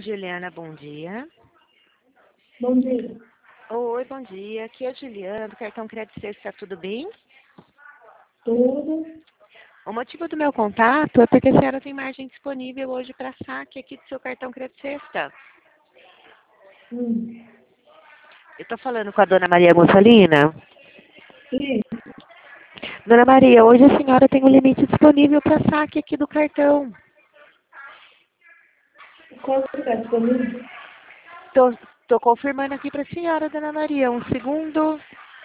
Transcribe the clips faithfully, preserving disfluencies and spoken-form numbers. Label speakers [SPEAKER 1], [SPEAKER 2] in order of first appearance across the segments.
[SPEAKER 1] Juliana, bom dia.
[SPEAKER 2] Bom dia.
[SPEAKER 1] Oi, bom dia. Aqui é a Juliana, do cartão Crédito Sexta, tudo bem?
[SPEAKER 2] Tudo?
[SPEAKER 1] O motivo do meu contato é porque a senhora tem margem disponível hoje para saque aqui do seu cartão Crédito Sexta.
[SPEAKER 2] Hum.
[SPEAKER 1] Eu estou falando com a dona Maria Mussolina.
[SPEAKER 2] Sim.
[SPEAKER 1] Dona Maria, hoje a senhora tem um limite disponível para saque aqui do cartão.
[SPEAKER 2] Quanto está disponível?
[SPEAKER 1] Estou confirmando aqui para a senhora, dona Maria. Um segundo.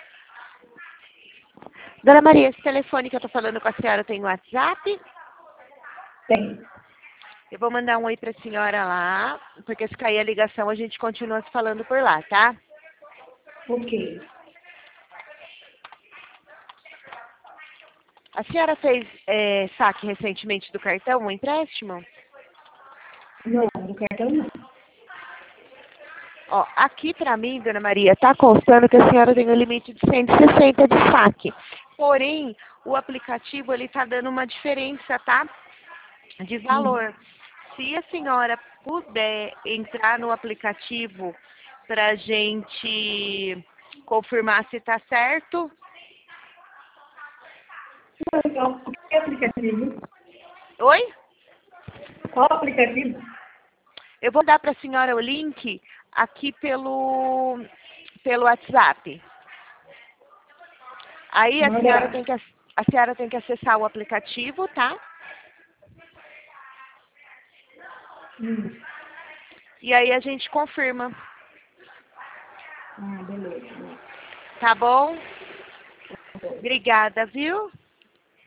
[SPEAKER 1] Dona Maria, esse telefone que eu estou falando com a senhora tem WhatsApp?
[SPEAKER 2] Tem.
[SPEAKER 1] Eu vou mandar um oi para a senhora lá, porque se cair a ligação a gente continua se falando por lá, tá?
[SPEAKER 2] Ok.
[SPEAKER 1] A senhora fez é, saque recentemente do cartão, um empréstimo?
[SPEAKER 2] Não, do cartão não.
[SPEAKER 1] Ó, aqui para mim, dona Maria, tá constando que a senhora tem um limite de cento e sessenta de saque. Porém, o aplicativo ele tá dando uma diferença, tá? De valor.
[SPEAKER 2] Hum.
[SPEAKER 1] Se a senhora puder entrar no aplicativo pra gente confirmar se tá certo.
[SPEAKER 2] Não, qual é o aplicativo?
[SPEAKER 1] Oi?
[SPEAKER 2] Qual aplicativo?
[SPEAKER 1] Eu vou dar para a senhora o link aqui pelo, pelo WhatsApp. Aí a senhora, tem que, a senhora tem que acessar o aplicativo, tá?
[SPEAKER 2] Hum.
[SPEAKER 1] E aí a gente confirma.
[SPEAKER 2] Ah, beleza.
[SPEAKER 1] Tá bom? Obrigada, viu?